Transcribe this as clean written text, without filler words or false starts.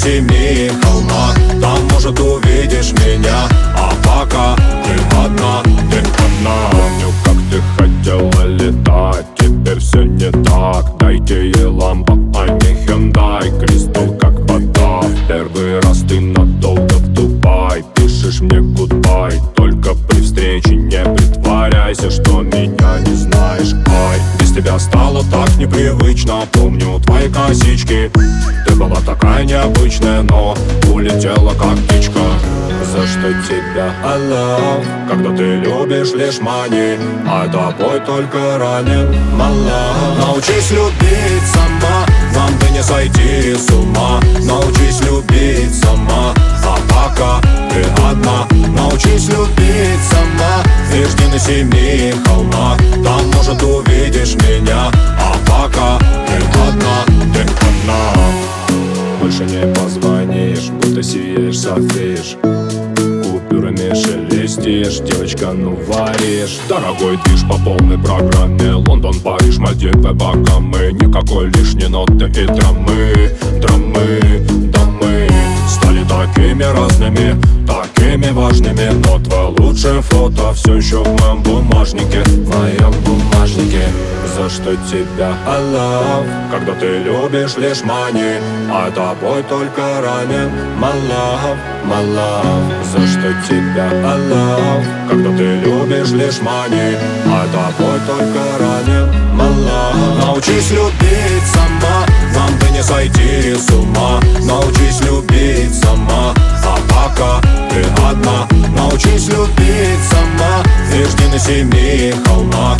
семи холмах. Там, может, увидишь меня, а пока ты одна, ты одна. Помню, как ты хотела летать, теперь все не так. Дайте ей лампа, а не Hyundai. Кристалл как вода. Первый раз ты надолго в Дубай. Пишешь мне гудбай, только при встрече не притворяйся, что меня не знаешь. Ай, без тебя стало так непривычно. Помню твои косички. Ты была такая необычная, но улетела как птичка. За что тебя I love, когда ты любишь лишь money, а тобой только ранен my love. Научись любить сама, нам бы не сойти с ума. Научись любить сама, а пока ты одна. Научись любить сама, и жди на семи холмах. Там, может, увидишь меня, а пока ты одна, ты одна. Больше не позвонишь, будто сияешь, софишь. Купюрами шелестишь, девочка, ну варишь. Дорогой движ по полной программе. Лондон, Париж, Мальдивы, Багамы. Никакой лишней ноты и драмы. Дамы стали такими разными, такими важными. Но твое лучшее фото все еще в моем бумажнике. В моем бумажнике. За что тебя I love, когда ты любишь лишь money, а тобой только ранен my love, my love. За что тебя I love, когда ты любишь лишь money, а тобой только ранен my love. Научись любить сама, нам бы не сойти с ума. Научись любить сама, а пока ты одна. Научись любить сама, и жди на семи холмах.